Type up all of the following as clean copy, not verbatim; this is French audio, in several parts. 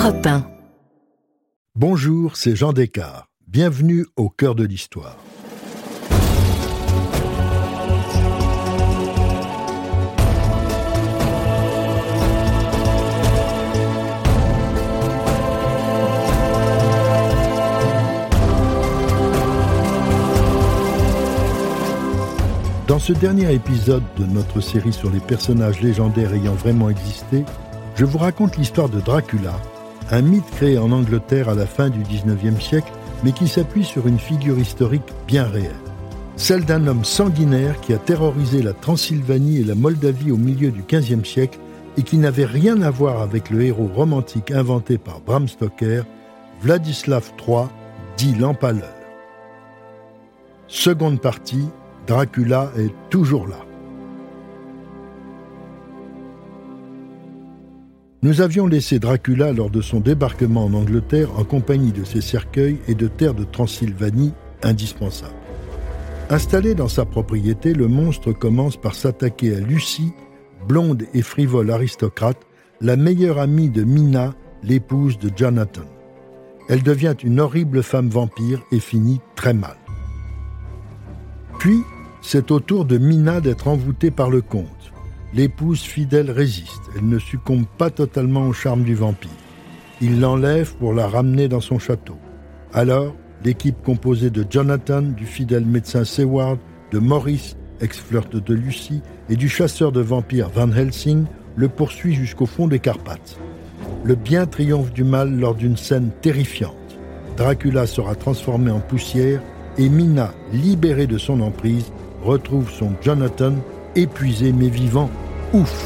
Europe 1. Bonjour, c'est Jean Descartes. Bienvenue au cœur de l'histoire. Dans ce dernier épisode de notre série sur les personnages légendaires ayant vraiment existé, je vous raconte l'histoire de Dracula, un mythe créé en Angleterre à la fin du XIXe siècle, mais qui s'appuie sur une figure historique bien réelle. Celle d'un homme sanguinaire qui a terrorisé la Transylvanie et la Moldavie au milieu du XVe siècle et qui n'avait rien à voir avec le héros romantique inventé par Bram Stoker, Vladislav III, dit l'Empaleur. Seconde partie, Dracula est toujours là. Nous avions laissé Dracula lors de son débarquement en Angleterre en compagnie de ses cercueils et de terres de Transylvanie indispensables. Installé dans sa propriété, le monstre commence par s'attaquer à Lucie, blonde et frivole aristocrate, la meilleure amie de Mina, l'épouse de Jonathan. Elle devient une horrible femme vampire et finit très mal. Puis, c'est au tour de Mina d'être envoûtée par le comte. L'épouse fidèle résiste, elle ne succombe pas totalement au charme du vampire. Il l'enlève pour la ramener dans son château. Alors, l'équipe composée de Jonathan, du fidèle médecin Seward, de Maurice, ex-flirt de Lucie, et du chasseur de vampires Van Helsing, le poursuit jusqu'au fond des Carpates. Le bien triomphe du mal lors d'une scène terrifiante. Dracula sera transformé en poussière et Mina, libérée de son emprise, retrouve son Jonathan, épuisé mais vivant. Ouf!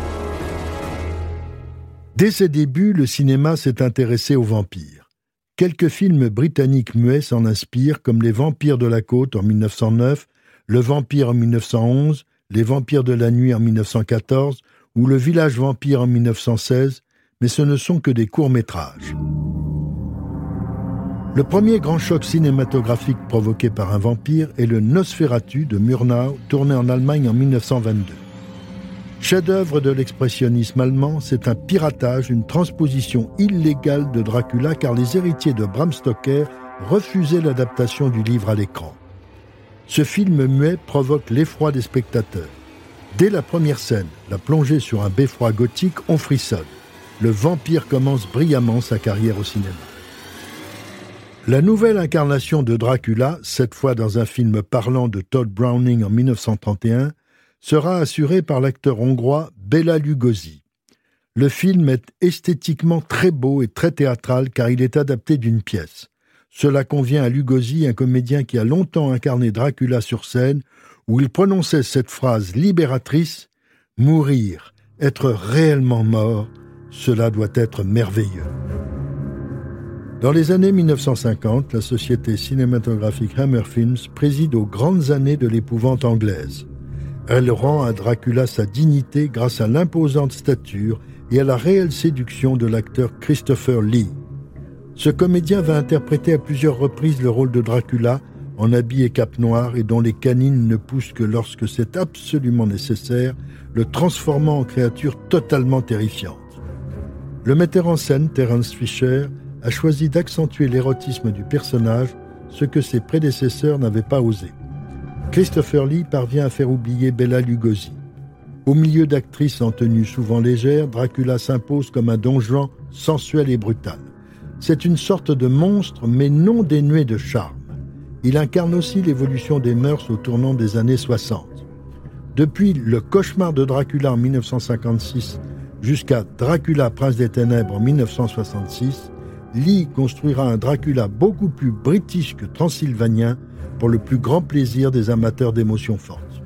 Dès ses débuts, le cinéma s'est intéressé aux vampires. Quelques films britanniques muets s'en inspirent, comme Les Vampires de la Côte en 1909, Le Vampire en 1911, Les Vampires de la Nuit en 1914 ou Le Village Vampire en 1916, mais ce ne sont que des courts-métrages. Le premier grand choc cinématographique provoqué par un vampire est le Nosferatu de Murnau, tourné en Allemagne en 1922. Chef-d'œuvre de l'expressionnisme allemand, c'est un piratage, une transposition illégale de Dracula car les héritiers de Bram Stoker refusaient l'adaptation du livre à l'écran. Ce film muet provoque l'effroi des spectateurs. Dès la première scène, la plongée sur un beffroi gothique, on frissonne. Le vampire commence brillamment sa carrière au cinéma. La nouvelle incarnation de Dracula, cette fois dans un film parlant de Todd Browning en 1931, sera assurée par l'acteur hongrois Bela Lugosi. Le film est esthétiquement très beau et très théâtral car il est adapté d'une pièce. Cela convient à Lugosi, un comédien qui a longtemps incarné Dracula sur scène, où il prononçait cette phrase libératrice « Mourir, être réellement mort, cela doit être merveilleux ». Dans les années 1950, la société cinématographique Hammer Films préside aux grandes années de l'épouvante anglaise. Elle rend à Dracula sa dignité grâce à l'imposante stature et à la réelle séduction de l'acteur Christopher Lee. Ce comédien va interpréter à plusieurs reprises le rôle de Dracula, en habit et cape noire et dont les canines ne poussent que lorsque c'est absolument nécessaire, le transformant en créature totalement terrifiante. Le metteur en scène, Terence Fisher, a choisi d'accentuer l'érotisme du personnage, ce que ses prédécesseurs n'avaient pas osé. Christopher Lee parvient à faire oublier Bela Lugosi. Au milieu d'actrices en tenue souvent légère, Dracula s'impose comme un Don Juan sensuel et brutal. C'est une sorte de monstre, mais non dénué de charme. Il incarne aussi l'évolution des mœurs au tournant des années 60. Depuis Le Cauchemar de Dracula en 1956 jusqu'à Dracula, Prince des Ténèbres en 1966, Lee construira un Dracula beaucoup plus british que transylvanien pour le plus grand plaisir des amateurs d'émotions fortes.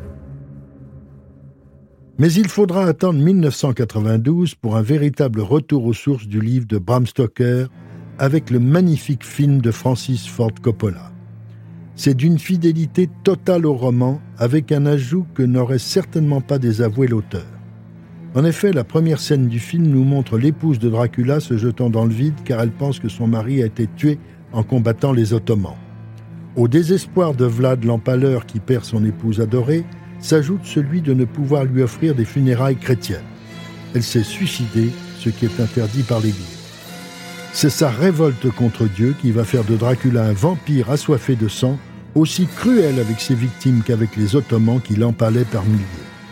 Mais il faudra attendre 1992 pour un véritable retour aux sources du livre de Bram Stoker avec le magnifique film de Francis Ford Coppola. C'est d'une fidélité totale au roman avec un ajout que n'aurait certainement pas désavoué l'auteur. En effet, la première scène du film nous montre l'épouse de Dracula se jetant dans le vide car elle pense que son mari a été tué en combattant les Ottomans. Au désespoir de Vlad l'Empaleur qui perd son épouse adorée, s'ajoute celui de ne pouvoir lui offrir des funérailles chrétiennes. Elle s'est suicidée, ce qui est interdit par l'Église. C'est sa révolte contre Dieu qui va faire de Dracula un vampire assoiffé de sang, aussi cruel avec ses victimes qu'avec les Ottomans qui l'empalaient par milliers.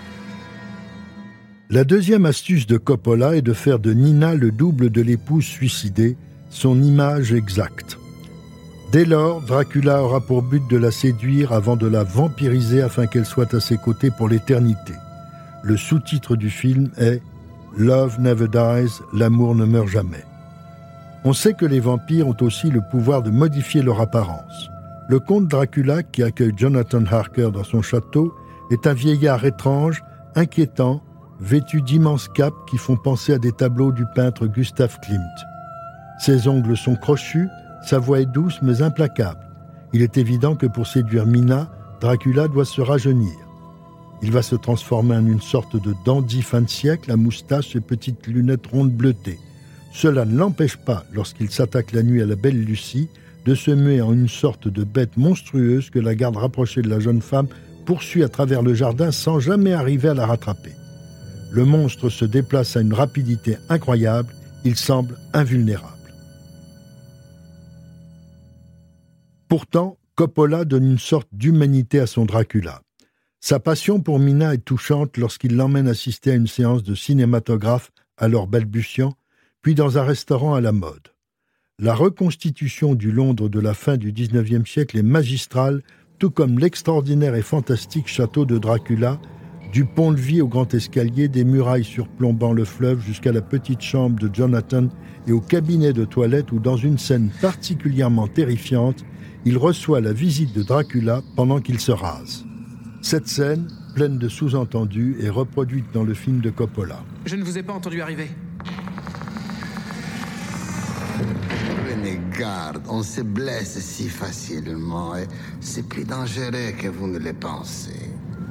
La deuxième astuce de Coppola est de faire de Nina le double de l'épouse suicidée, son image exacte. Dès lors, Dracula aura pour but de la séduire avant de la vampiriser afin qu'elle soit à ses côtés pour l'éternité. Le sous-titre du film est « Love never dies, l'amour ne meurt jamais ». On sait que les vampires ont aussi le pouvoir de modifier leur apparence. Le comte Dracula, qui accueille Jonathan Harker dans son château, est un vieillard étrange, inquiétant, vêtu d'immenses capes qui font penser à des tableaux du peintre Gustav Klimt. Ses ongles sont crochus, sa voix est douce mais implacable. Il est évident que pour séduire Mina, Dracula doit se rajeunir. Il va se transformer en une sorte de dandy fin de siècle, à moustache et petites lunettes rondes bleutées. Cela ne l'empêche pas, lorsqu'il s'attaque la nuit à la belle Lucie, de se muer en une sorte de bête monstrueuse que la garde rapprochée de la jeune femme poursuit à travers le jardin sans jamais arriver à la rattraper. Le monstre se déplace à une rapidité incroyable, il semble invulnérable. Pourtant, Coppola donne une sorte d'humanité à son Dracula. Sa passion pour Mina est touchante lorsqu'il l'emmène assister à une séance de cinématographe alors balbutiant, puis dans un restaurant à la mode. La reconstitution du Londres de la fin du XIXe siècle est magistrale, tout comme l'extraordinaire et fantastique château de Dracula, du pont-levis au grand escalier, des murailles surplombant le fleuve jusqu'à la petite chambre de Jonathan et au cabinet de toilette où, dans une scène particulièrement terrifiante, il reçoit la visite de Dracula pendant qu'il se rase. Cette scène, pleine de sous-entendus, est reproduite dans le film de Coppola. Je ne vous ai pas entendu arriver. Prenez garde, on se blesse si facilement et c'est plus dangereux que vous ne le pensez.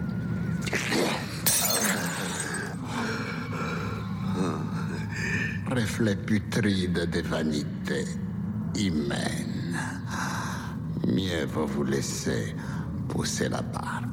Reflet putride de vanité humaine. Mieux vaut vous laisser pousser la barbe.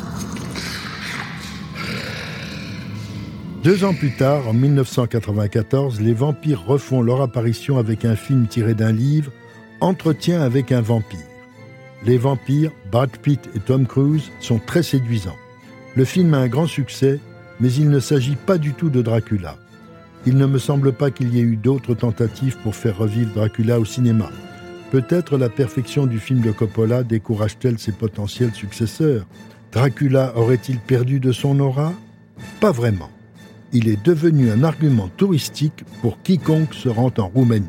2 ans plus tard, en 1994, les vampires refont leur apparition avec un film tiré d'un livre, Entretien avec un vampire. Les vampires, Brad Pitt et Tom Cruise, sont très séduisants. Le film a un grand succès, mais il ne s'agit pas du tout de Dracula. Il ne me semble pas qu'il y ait eu d'autres tentatives pour faire revivre Dracula au cinéma. Peut-être la perfection du film de Coppola décourage-t-elle ses potentiels successeurs. Dracula aurait-il perdu de son aura ? Pas vraiment. Il est devenu un argument touristique pour quiconque se rend en Roumanie.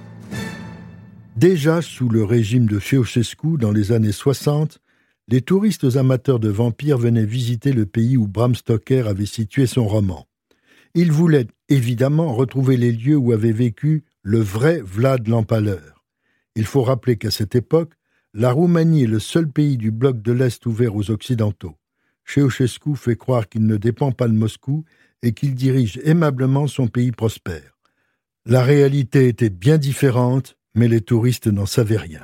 Déjà sous le régime de Ceausescu dans les années 60, les touristes amateurs de vampires venaient visiter le pays où Bram Stoker avait situé son roman. Ils voulaient évidemment retrouver les lieux où avait vécu le vrai Vlad l'Empaleur. Il faut rappeler qu'à cette époque, la Roumanie est le seul pays du bloc de l'Est ouvert aux Occidentaux. Ceausescu fait croire qu'il ne dépend pas de Moscou et qu'il dirige aimablement son pays prospère. La réalité était bien différente, mais les touristes n'en savaient rien.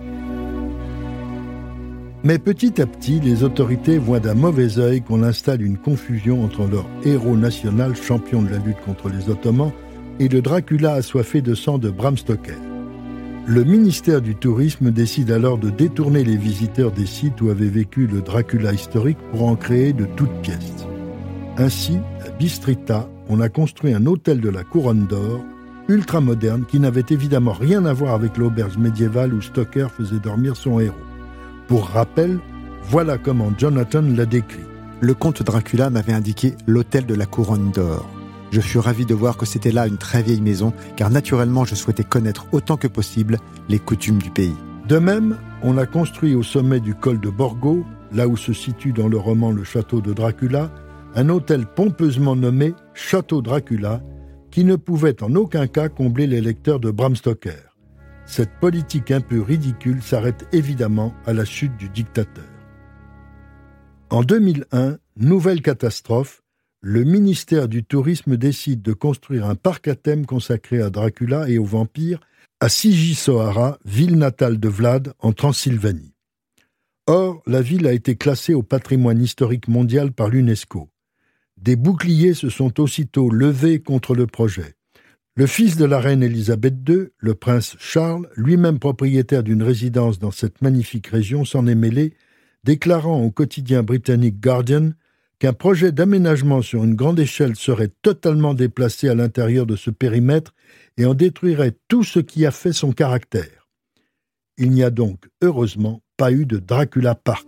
Mais petit à petit, les autorités voient d'un mauvais œil qu'on installe une confusion entre leur héros national, champion de la lutte contre les Ottomans, et le Dracula assoiffé de sang de Bram Stoker. Le ministère du Tourisme décide alors de détourner les visiteurs des sites où avait vécu le Dracula historique pour en créer de toutes pièces. Ainsi, à Bistrita, on a construit un hôtel de la Couronne d'Or, ultra-moderne, qui n'avait évidemment rien à voir avec l'auberge médiévale où Stoker faisait dormir son héros. Pour rappel, voilà comment Jonathan l'a décrit. Le comte Dracula m'avait indiqué l'hôtel de la Couronne d'Or. Je fus ravi de voir que c'était là une très vieille maison, car naturellement je souhaitais connaître autant que possible les coutumes du pays. De même, on a construit au sommet du col de Borgo, là où se situe dans le roman le château de Dracula, un hôtel pompeusement nommé Château Dracula, qui ne pouvait en aucun cas combler les lecteurs de Bram Stoker. Cette politique un peu ridicule s'arrête évidemment à la chute du dictateur. En 2001, nouvelle catastrophe, le ministère du Tourisme décide de construire un parc à thème consacré à Dracula et aux vampires à Sigisoara, ville natale de Vlad, en Transylvanie. Or, la ville a été classée au patrimoine historique mondial par l'UNESCO. Des boucliers se sont aussitôt levés contre le projet. Le fils de la reine Élisabeth II, le prince Charles, lui-même propriétaire d'une résidence dans cette magnifique région, s'en est mêlé, déclarant au quotidien britannique Guardian qu'un projet d'aménagement sur une grande échelle serait totalement déplacé à l'intérieur de ce périmètre et en détruirait tout ce qui a fait son caractère. Il n'y a donc, heureusement, pas eu de Dracula Park.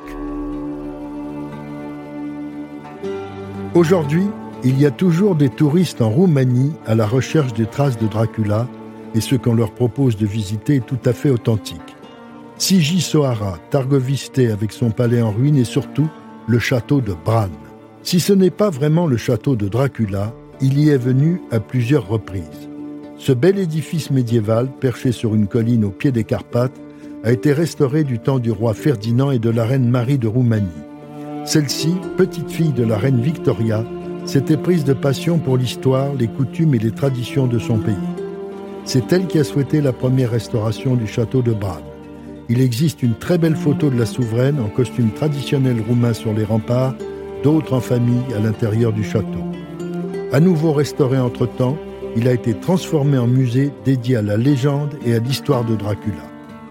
Aujourd'hui, il y a toujours des touristes en Roumanie à la recherche des traces de Dracula et ce qu'on leur propose de visiter est tout à fait authentique. Sigisoara, Târgoviste avec son palais en ruine et surtout le château de Bran. Si ce n'est pas vraiment le château de Dracula, il y est venu à plusieurs reprises. Ce bel édifice médiéval, perché sur une colline au pied des Carpates, a été restauré du temps du roi Ferdinand et de la reine Marie de Roumanie. Celle-ci, petite fille de la reine Victoria, s'était prise de passion pour l'histoire, les coutumes et les traditions de son pays. C'est elle qui a souhaité la première restauration du château de Bran. Il existe une très belle photo de la souveraine en costume traditionnel roumain sur les remparts, d'autres en famille à l'intérieur du château. À nouveau restauré entre-temps, il a été transformé en musée dédié à la légende et à l'histoire de Dracula.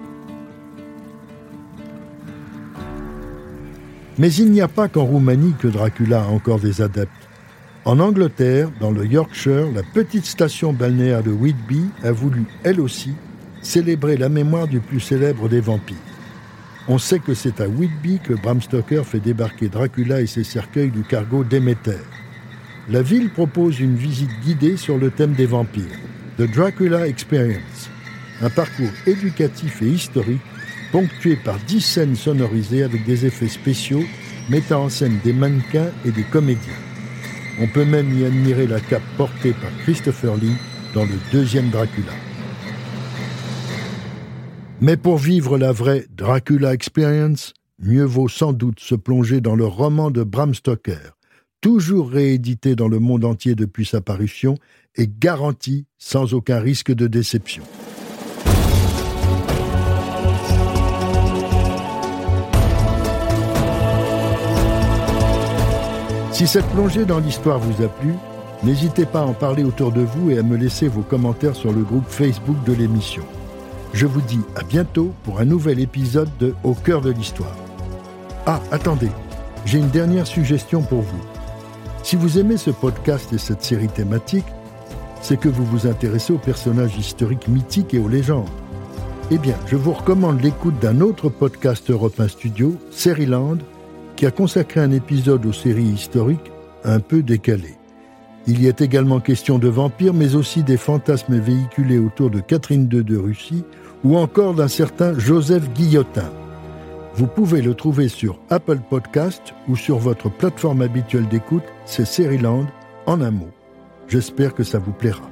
Mais il n'y a pas qu'en Roumanie que Dracula a encore des adeptes. En Angleterre, dans le Yorkshire, la petite station balnéaire de Whitby a voulu, elle aussi, célébrer la mémoire du plus célèbre des vampires. On sait que c'est à Whitby que Bram Stoker fait débarquer Dracula et ses cercueils du cargo Demeter. La ville propose une visite guidée sur le thème des vampires, The Dracula Experience, un parcours éducatif et historique ponctué par 10 scènes sonorisées avec des effets spéciaux mettant en scène des mannequins et des comédiens. On peut même y admirer la cape portée par Christopher Lee dans le deuxième Dracula. Mais pour vivre la vraie Dracula Experience, mieux vaut sans doute se plonger dans le roman de Bram Stoker, toujours réédité dans le monde entier depuis sa parution et garanti sans aucun risque de déception. Si cette plongée dans l'histoire vous a plu, n'hésitez pas à en parler autour de vous et à me laisser vos commentaires sur le groupe Facebook de l'émission. Je vous dis à bientôt pour un nouvel épisode de Au cœur de l'histoire. Ah, attendez, j'ai une dernière suggestion pour vous. Si vous aimez ce podcast et cette série thématique, c'est que vous vous intéressez aux personnages historiques mythiques et aux légendes. Eh bien, je vous recommande l'écoute d'un autre podcast Europe 1 Studio, Seriland, qui a consacré un épisode aux séries historiques un peu décalées. Il y est également question de vampires, mais aussi des fantasmes véhiculés autour de Catherine II de Russie ou encore d'un certain Joseph Guillotin. Vous pouvez le trouver sur Apple Podcast ou sur votre plateforme habituelle d'écoute, c'est Seriland, en un mot. J'espère que ça vous plaira.